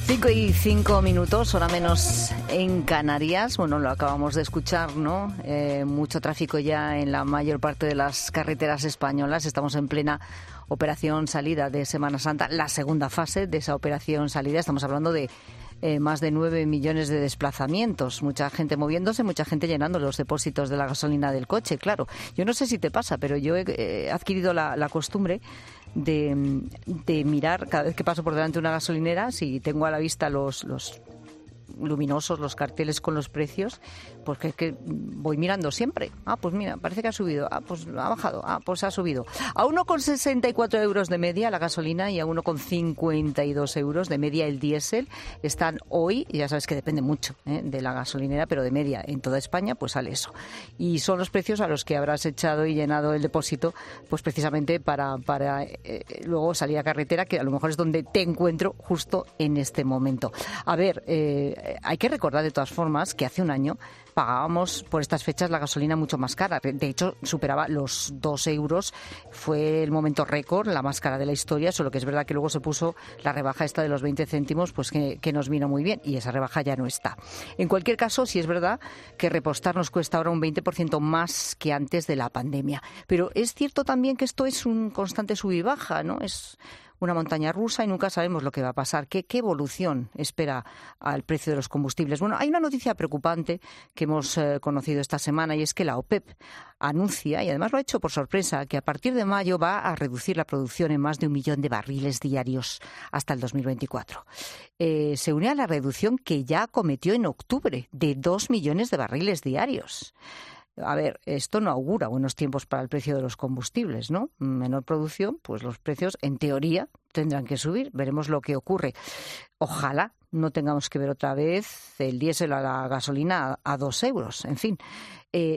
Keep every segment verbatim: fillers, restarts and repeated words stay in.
Cinco y cinco minutos, hora menos en Canarias. Bueno, lo acabamos de escuchar, ¿no? Eh, mucho tráfico ya en la mayor parte de las carreteras españolas. Estamos en plena operación salida de Semana Santa, la segunda fase de esa operación salida. Estamos hablando de eh, más de nueve millones de desplazamientos. Mucha gente moviéndose, mucha gente llenando los depósitos de la gasolina del coche, claro. Yo no sé si te pasa, pero yo he eh, adquirido la, la costumbre De, de mirar cada vez que paso por delante de una gasolinera si tengo a la vista los, los luminosos, los carteles con los precios, porque es que voy mirando siempre. Ah, pues mira, parece que ha subido. Ah, pues ha bajado. Ah, pues ha subido. A uno con sesenta y cuatro euros de media la gasolina y a uno con cincuenta y dos euros de media el diésel están hoy, y ya sabes que depende mucho ¿eh? de la gasolinera, pero de media en toda España pues sale eso. Y son los precios a los que habrás echado y llenado el depósito, pues precisamente para, para eh, luego salir a carretera, que a lo mejor es donde te encuentro justo en este momento. A ver, eh, hay que recordar de todas formas que hace un año pagábamos por estas fechas la gasolina mucho más cara. De hecho, superaba los dos euros. Fue el momento récord, la más cara de la historia, solo que es verdad que luego se puso la rebaja esta de los veinte céntimos, pues que, que nos vino muy bien, y esa rebaja ya no está. En cualquier caso, sí es verdad que repostar nos cuesta ahora un veinte por ciento más que antes de la pandemia. Pero es cierto también que esto es un constante sub y baja, ¿no? Es una montaña rusa y nunca sabemos lo que va a pasar. ¿Qué, qué evolución espera al precio de los combustibles? Bueno, hay una noticia preocupante que hemos eh, conocido esta semana, y es que la OPEP anuncia, y además lo ha hecho por sorpresa, que a partir de mayo va a reducir la producción en más de un millón de barriles diarios hasta el dos mil veinticuatro. Eh, se une a la reducción que ya cometió en octubre de dos millones de barriles diarios. A ver, esto no augura buenos tiempos para el precio de los combustibles, ¿no? Menor producción, pues los precios, en teoría, tendrán que subir. Veremos lo que ocurre. Ojalá no tengamos que ver otra vez el diésel a la gasolina a, a dos euros. En fin, eh,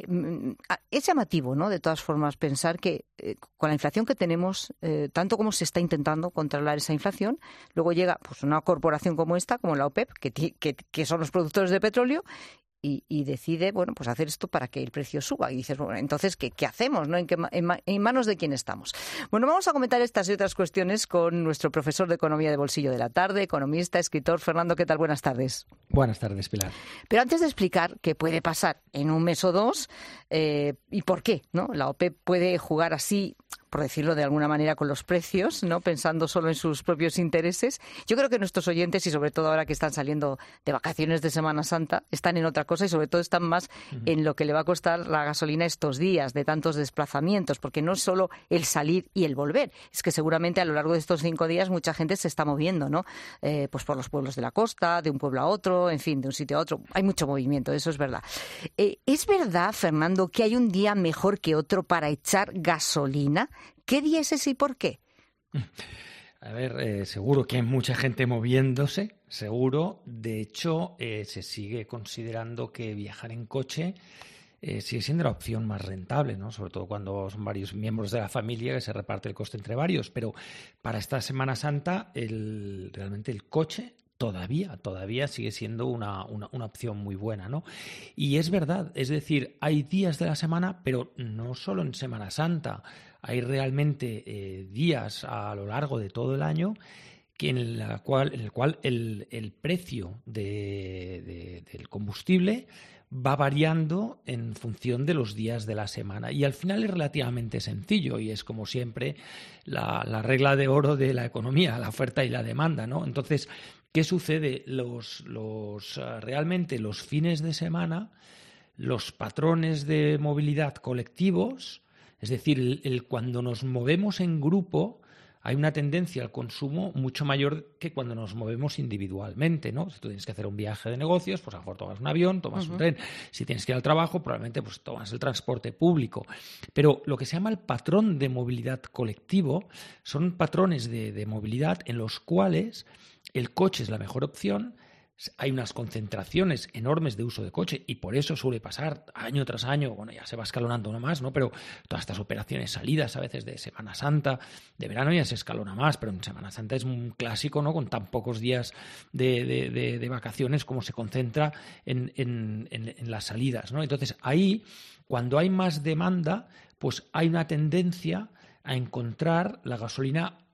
es llamativo, ¿no? De todas formas, pensar que eh, con la inflación que tenemos, eh, tanto como se está intentando controlar esa inflación, luego llega pues una corporación como esta, como la OPEP, que, que, que son los productores de petróleo, Y, y decide, bueno, pues hacer esto para que el precio suba. Y dices, bueno, entonces, ¿qué, qué hacemos? ¿No? ¿En, qué, en, ¿En manos de quién estamos? Bueno, vamos a comentar estas y otras cuestiones con nuestro profesor de Economía de Bolsillo de la Tarde, economista, escritor. Fernando, ¿qué tal? Buenas tardes. Buenas tardes, Pilar. Pero antes de explicar qué puede pasar en un mes o dos eh, y por qué, ¿no? La OPEP puede jugar así, por decirlo de alguna manera, con los precios, ¿no? Pensando solo en sus propios intereses. Yo creo que nuestros oyentes, y sobre todo ahora que están saliendo de vacaciones de Semana Santa, están en otra cosa y sobre todo están más uh-huh. en lo que le va a costar la gasolina estos días de tantos desplazamientos, porque no es solo el salir y el volver, es que seguramente a lo largo de estos cinco días mucha gente se está moviendo, ¿no? Eh, pues por los pueblos de la costa, de un pueblo a otro, en fin, de un sitio a otro. Hay mucho movimiento, eso es verdad. Eh, ¿Es verdad, Fernando, que hay un día mejor que otro para echar gasolina? ¿Qué día es ese y por qué? A ver, eh, seguro que hay mucha gente moviéndose, seguro. De hecho, eh, se sigue considerando que viajar en coche eh, sigue siendo la opción más rentable, ¿no? Sobre todo cuando son varios miembros de la familia que se reparte el coste entre varios. Pero para esta Semana Santa, el, realmente el coche todavía, todavía sigue siendo una, una, una opción muy buena, ¿no? Y es verdad, es decir, hay días de la semana, pero no solo en Semana Santa. Hay realmente eh, días a lo largo de todo el año que en, la cual, en el cual el, el precio de, de, del combustible va variando en función de los días de la semana. Y al final es relativamente sencillo y es, como siempre, la, la regla de oro de la economía, la oferta y la demanda, ¿no? Entonces, ¿qué sucede? Los, los, realmente los fines de semana, los patrones de movilidad colectivos, es decir, el, el, cuando nos movemos en grupo, hay una tendencia al consumo mucho mayor que cuando nos movemos individualmente, ¿no? Si tú tienes que hacer un viaje de negocios, pues a lo mejor tomas un avión, tomas uh-huh. un tren. Si tienes que ir al trabajo, probablemente pues tomas el transporte público. Pero lo que se llama el patrón de movilidad colectivo son patrones de, de movilidad en los cuales el coche es la mejor opción. Hay unas concentraciones enormes de uso de coche y por eso suele pasar año tras año, bueno, ya se va escalonando uno más, ¿no? Pero todas estas operaciones salidas a veces de Semana Santa, de verano ya se escalona más, pero en Semana Santa es un clásico, ¿no? Con tan pocos días de, de, de, de vacaciones como se concentra en, en, en, en las salidas, ¿no? Entonces ahí, cuando hay más demanda, pues hay una tendencia a encontrar la gasolina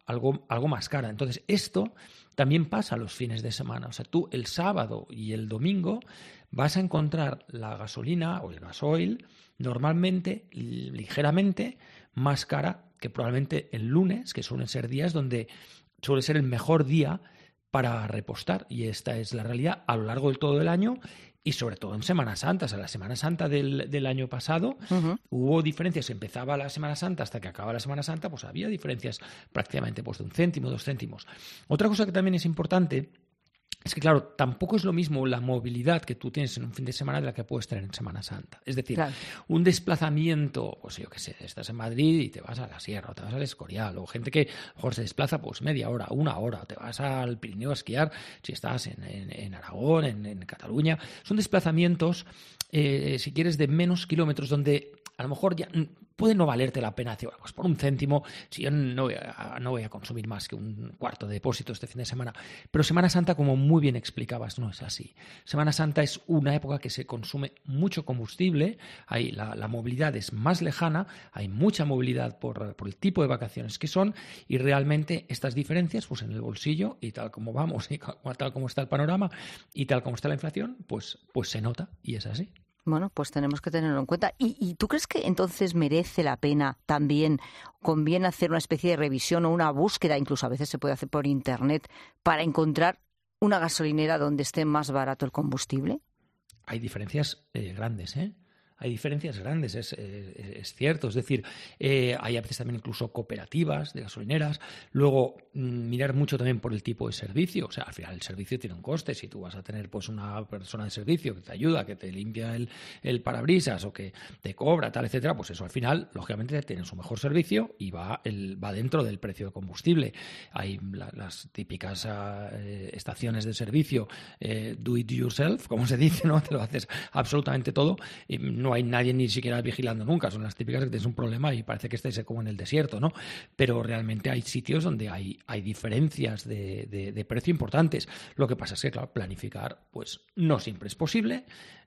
algo, algo más cara. Entonces, esto también pasa los fines de semana. O sea, tú el sábado y el domingo vas a encontrar la gasolina o el gasoil normalmente, ligeramente, más cara que probablemente el lunes, que suelen ser días donde suele ser el mejor día para repostar. Y esta es la realidad a lo largo de todo el año y sobre todo en Semana Santa. O sea, la Semana Santa del, del año pasado uh-huh. hubo diferencias. Empezaba la Semana Santa hasta que acababa la Semana Santa, pues había diferencias prácticamente pues, de un céntimo, dos céntimos. Otra cosa que también es importante es que, claro, tampoco es lo mismo la movilidad que tú tienes en un fin de semana de la que puedes tener en Semana Santa. Es decir, claro. un desplazamiento, pues yo qué sé, estás en Madrid y te vas a la Sierra o te vas al Escorial, o gente que a lo mejor se desplaza pues media hora, una hora, o te vas al Pirineo a esquiar si estás en, en, en Aragón, en, en Cataluña. Son desplazamientos, eh, si quieres, de menos kilómetros donde a lo mejor ya puede no valerte la pena decir, bueno, pues por un céntimo, si yo no voy, a, no voy a consumir más que un cuarto de depósito este fin de semana. Pero Semana Santa, como muy bien explicabas, no es así. Semana Santa es una época que se consume mucho combustible, hay, la, la movilidad es más lejana, hay mucha movilidad por, por el tipo de vacaciones que son, y realmente estas diferencias, pues en el bolsillo, y tal como vamos, y tal como está el panorama, y tal como está la inflación, pues, pues se nota, y es así. Bueno, pues tenemos que tenerlo en cuenta. ¿Y, ¿Y tú crees que entonces merece la pena también, conviene hacer una especie de revisión o una búsqueda, incluso a veces se puede hacer por internet, para encontrar una gasolinera donde esté más barato el combustible? Hay diferencias eh, grandes, ¿eh? Hay diferencias grandes, es, es, es cierto. Es decir, eh, hay a veces también incluso cooperativas de gasolineras. Luego, mmm, mirar mucho también por el tipo de servicio. O sea, al final el servicio tiene un coste. Si tú vas a tener pues una persona de servicio que te ayuda, que te limpia el, el parabrisas o que te cobra, tal, etcétera, pues eso al final, lógicamente, tiene su mejor servicio y va, el, va dentro del precio del combustible. Hay la, las típicas uh, estaciones de servicio, eh, do it yourself, como se dice, ¿no? Te lo haces absolutamente todo. Y no No hay nadie ni siquiera vigilando nunca, son las típicas que tienes un problema y parece que estés como en el desierto, ¿no? Pero realmente hay sitios donde hay, hay diferencias de, de, de precio importantes. Lo que pasa es que, claro, planificar pues no siempre es posible.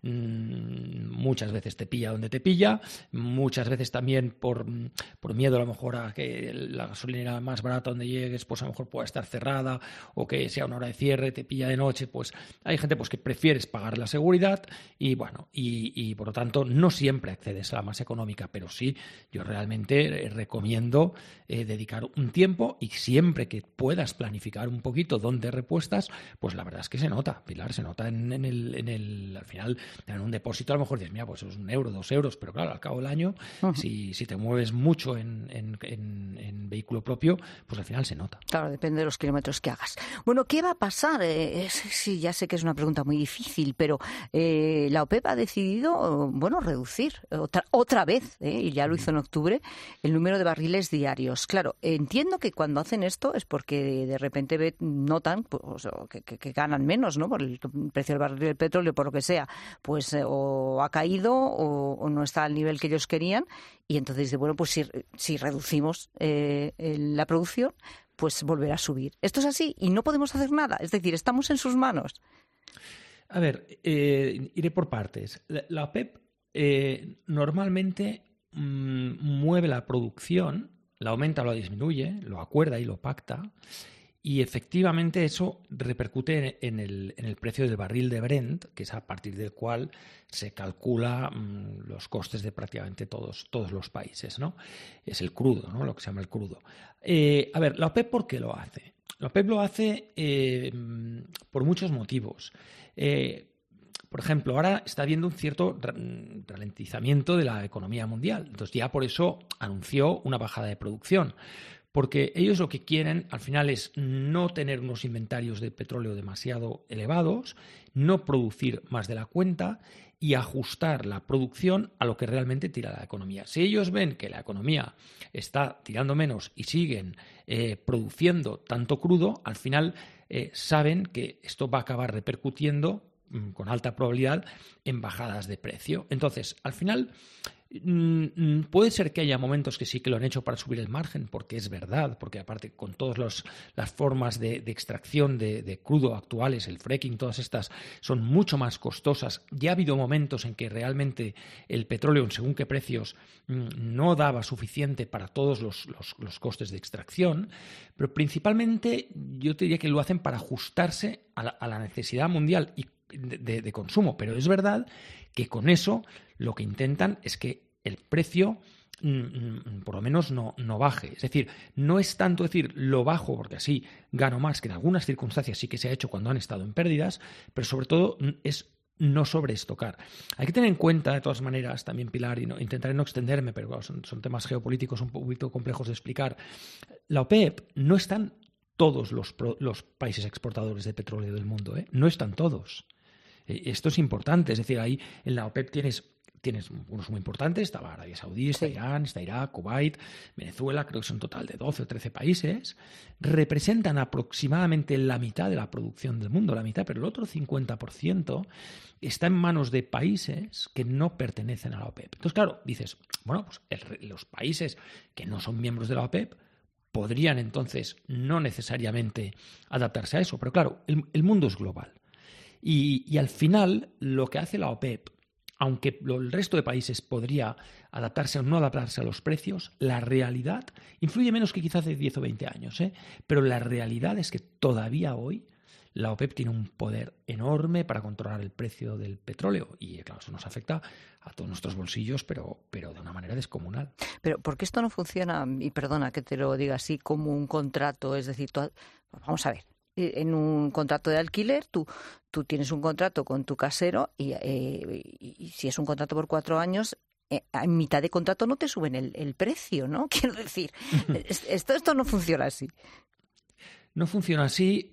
Mm, muchas veces te pilla donde te pilla, muchas veces también por, por miedo a lo mejor a que la gasolinera más barata donde llegues pues a lo mejor pueda estar cerrada o que sea una hora de cierre, te pilla de noche, pues hay gente pues que prefieres pagar la seguridad y bueno, y, y por lo tanto no siempre accedes a la más económica, pero sí, yo realmente recomiendo eh, dedicar un tiempo y siempre que puedas planificar un poquito dónde repuestas, pues la verdad es que se nota, Pilar, se nota en, en, el, en el, al final, en un depósito a lo mejor dices, mira, pues es un euro, dos euros, pero claro, al cabo del año, uh-huh. si, si te mueves mucho en, en, en, en vehículo propio, pues al final se nota. Claro, depende de los kilómetros que hagas. Bueno, ¿qué va a pasar? Eh, sí, ya sé que es una pregunta muy difícil, pero eh, la OPEP ha decidido, bueno, reducir otra, otra vez, ¿eh? y ya lo hizo en octubre, el número de barriles diarios. Claro, entiendo que cuando hacen esto es porque de, de repente ve, notan pues, que, que, que ganan menos, ¿no? Por el precio del barril del petróleo, por lo que sea, pues eh, o ha caído o, o no está al nivel que ellos querían, y entonces dice, bueno, pues si, si reducimos eh, la producción, pues volverá a subir. Esto es así y no podemos hacer nada, es decir, estamos en sus manos. A ver, eh, iré por partes. La, la OPEP Eh, normalmente mmm, mueve la producción, la aumenta o la disminuye, lo acuerda y lo pacta, y efectivamente eso repercute en el, en el precio del barril de Brent, que es a partir del cual se calcula mmm, los costes de prácticamente todos, todos los países, ¿no? Es el crudo, ¿no? Lo que se llama el crudo. Eh, a ver, ¿la OPEP por qué lo hace? La OPEP lo hace eh, por muchos motivos. Eh, Por ejemplo, ahora está habiendo un cierto ralentizamiento de la economía mundial. Entonces ya por eso anunció una bajada de producción. Porque ellos lo que quieren al final es no tener unos inventarios de petróleo demasiado elevados, no producir más de la cuenta y ajustar la producción a lo que realmente tira la economía. Si ellos ven que la economía está tirando menos y siguen eh, produciendo tanto crudo, al final eh, saben que esto va a acabar repercutiendo con alta probabilidad en bajadas de precio. Entonces, al final, Puede ser que haya momentos que sí que lo han hecho para subir el margen, porque es verdad, porque aparte con todas los, las formas de, de extracción de, de crudo actuales, el fracking, todas estas son mucho más costosas. Ya ha habido momentos en que realmente el petróleo, según qué precios, no daba suficiente para todos los, los, los costes de extracción, pero principalmente yo te diría que lo hacen para ajustarse a la, a la necesidad mundial y de, de, de consumo, pero es verdad que con eso lo que intentan es que el precio mm, por lo menos no, no baje. Es decir, no es tanto decir lo bajo porque así gano más, que en algunas circunstancias sí que se ha hecho cuando han estado en pérdidas, pero sobre todo es no sobreestocar. Hay que tener en cuenta, de todas maneras, también, Pilar, y no, intentaré no extenderme, pero claro, son, son temas geopolíticos un poquito complejos de explicar. La OPEP no están todos los, los países exportadores de petróleo del mundo, ¿eh? No están todos. Esto es importante, es decir, ahí en la OPEP tienes, tienes unos muy importantes, está Arabia Saudí, está sí. Irán, está Irak, Kuwait, Venezuela, creo que son un total de doce o trece países, representan aproximadamente la mitad de la producción del mundo, la mitad, pero el otro cincuenta por ciento está en manos de países que no pertenecen a la OPEP. Entonces, claro, dices, bueno, pues el, los países que no son miembros de la OPEP podrían entonces no necesariamente adaptarse a eso, pero claro, el, el mundo es global. Y, y al final, lo que hace la OPEP, aunque el resto de países podría adaptarse o no adaptarse a los precios, la realidad influye menos que quizás de diez o veinte años, ¿eh? Pero la realidad es que todavía hoy la OPEP tiene un poder enorme para controlar el precio del petróleo y, claro, eso nos afecta a todos nuestros bolsillos, pero, pero de una manera descomunal. Pero ¿por qué esto no funciona, y perdona que te lo diga así, como un contrato? Es decir, tú, vamos a ver. En un contrato de alquiler, tú, tú tienes un contrato con tu casero y, eh, y, y si es un contrato por cuatro años, eh, en mitad de contrato no te suben el, el precio, ¿no? Quiero decir, esto, esto no funciona así. No funciona así.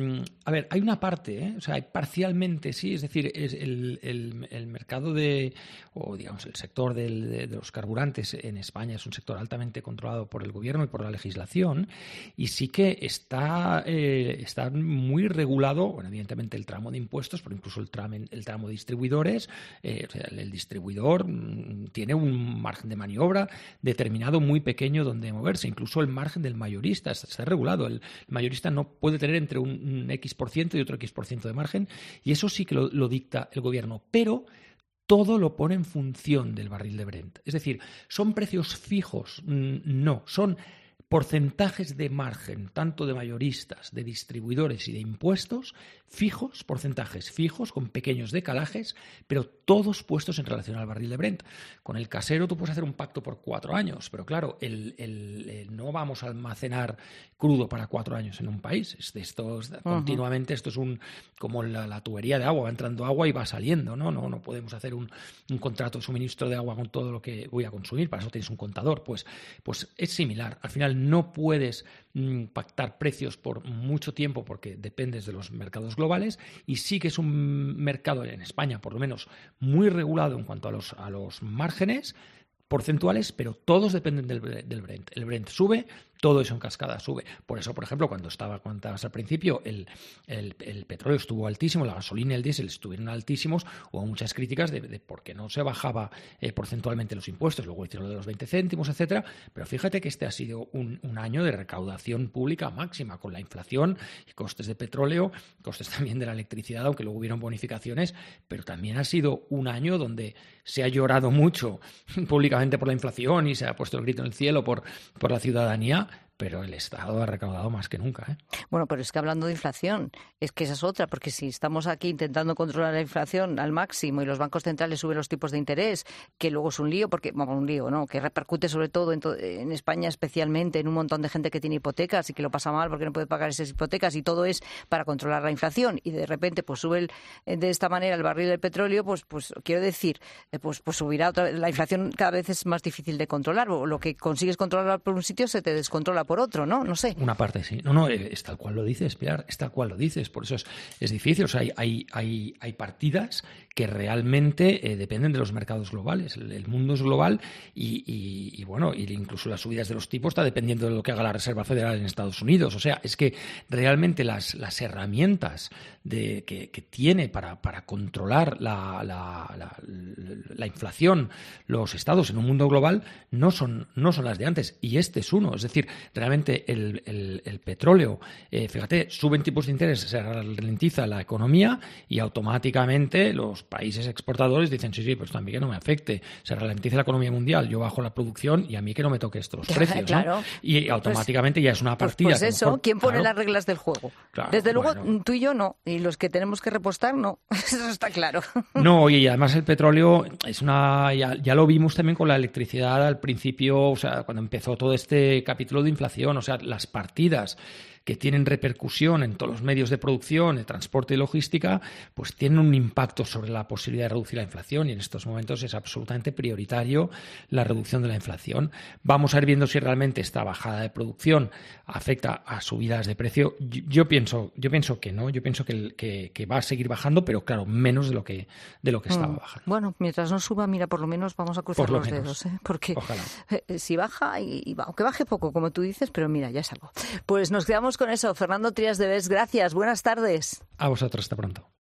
A ver, hay una parte, ¿eh? O sea, parcialmente sí, es decir, es el, el, el mercado de, o digamos, el sector del, de, de los carburantes en España es un sector altamente controlado por el gobierno y por la legislación y sí que está, eh, está muy regulado, bueno, evidentemente el tramo de impuestos, pero incluso el tramo, el tramo de distribuidores, eh, o sea, el, el distribuidor mmm, tiene un margen de maniobra determinado muy pequeño donde moverse, incluso el margen del mayorista está, está regulado, el, el mayorista no puede tener entre un, un X por ciento y otro X por ciento de margen, y eso sí que lo, lo dicta el gobierno, pero todo lo pone en función del barril de Brent. Es decir, ¿son precios fijos? No, son porcentajes de margen, tanto de mayoristas, de distribuidores y de impuestos, fijos, porcentajes fijos, con pequeños decalajes, pero todos puestos en relación al barril de Brent. Con el casero tú puedes hacer un pacto por cuatro años, pero claro, el, el, el, no vamos a almacenar crudo para cuatro años en un país. Esto es, uh-huh. Continuamente esto es un como la, la tubería de agua, va entrando agua y va saliendo, ¿no? No, no podemos hacer un, un contrato de suministro de agua con todo lo que voy a consumir, para eso tienes un contador. Pues, pues es similar. Al final no puedes mmm, pactar precios por mucho tiempo porque dependes de los mercados globales y sí que es un mercado en España, por lo menos, muy regulado en cuanto a los, a los márgenes porcentuales, pero todos dependen del, del Brent. El Brent sube, todo eso en cascada sube. Por eso, por ejemplo, cuando estaba contabas al principio, el, el, el petróleo estuvo altísimo, la gasolina y el diésel estuvieron altísimos, hubo muchas críticas de, de por qué no se bajaba eh, porcentualmente los impuestos, luego hicieron lo de los veinte céntimos, etcétera, pero fíjate que este ha sido un, un año de recaudación pública máxima, con la inflación y costes de petróleo, costes también de la electricidad, aunque luego hubieron bonificaciones, pero también ha sido un año donde se ha llorado mucho públicamente por la inflación y se ha puesto el grito en el cielo por, por la ciudadanía, pero el Estado ha recaudado más que nunca, ¿eh? Bueno, pero es que hablando de inflación, es que esa es otra, porque si estamos aquí intentando controlar la inflación al máximo y los bancos centrales suben los tipos de interés, que luego es un lío, porque, vamos, un lío, ¿no? Que repercute sobre todo en, to- en España especialmente en un montón de gente que tiene hipotecas y que lo pasa mal porque no puede pagar esas hipotecas y todo es para controlar la inflación y de repente pues sube el, de esta manera el barril del petróleo, pues pues quiero decir, pues pues subirá otra vez. La inflación cada vez es más difícil de controlar, o lo que consigues controlar por un sitio se te descontrola por otro, ¿no? No sé. Una parte sí. No, no, es tal cual lo dices, Pilar, es tal cual lo dices. Por eso es, es difícil. O sea, hay, hay, hay, hay partidas que realmente eh, dependen de los mercados globales. El, el mundo es global y, y, y, bueno, y incluso las subidas de los tipos está dependiendo de lo que haga la Reserva Federal en Estados Unidos. O sea, es que realmente las, las herramientas de, que, que tiene para, para controlar la, la, la, la inflación los estados en un mundo global no son, no son las de antes. Y este es uno. Es decir, realmente el, el, el petróleo, eh, fíjate, suben tipos de interés, se ralentiza la economía y automáticamente los países exportadores dicen, sí, sí, pues también que no me afecte, se ralentiza la economía mundial, yo bajo la producción y a mí que no me toque estos precios, claro. ¿no? Y automáticamente pues, ya es una partida. Pues, pues eso, mejor, ¿quién pone claro, las reglas del juego? Claro, Desde luego, bueno. tú y yo no, y los que tenemos que repostar no, eso está claro. No, y además el petróleo es una, ya, ya lo vimos también con la electricidad al principio, o sea, cuando empezó todo este capítulo de inflación, o sea, las partidas que tienen repercusión en todos los medios de producción, de transporte y logística, pues tienen un impacto sobre la posibilidad de reducir la inflación y en estos momentos es absolutamente prioritario la reducción de la inflación. Vamos a ir viendo si realmente esta bajada de producción afecta a subidas de precio. Yo, yo pienso, yo pienso que no, yo pienso que, que, que va a seguir bajando, pero claro, menos de lo que, de lo que estaba mm. bajando. Bueno, mientras no suba, mira, por lo menos vamos a cruzar los menos. dedos, ¿eh? Porque Ojalá. Eh, si baja, y, y aunque baje poco, como tú dices, pero mira, ya es algo. Pues nos quedamos con eso. Fernando Trías de Bes, gracias. Buenas tardes. A vosotros, hasta pronto.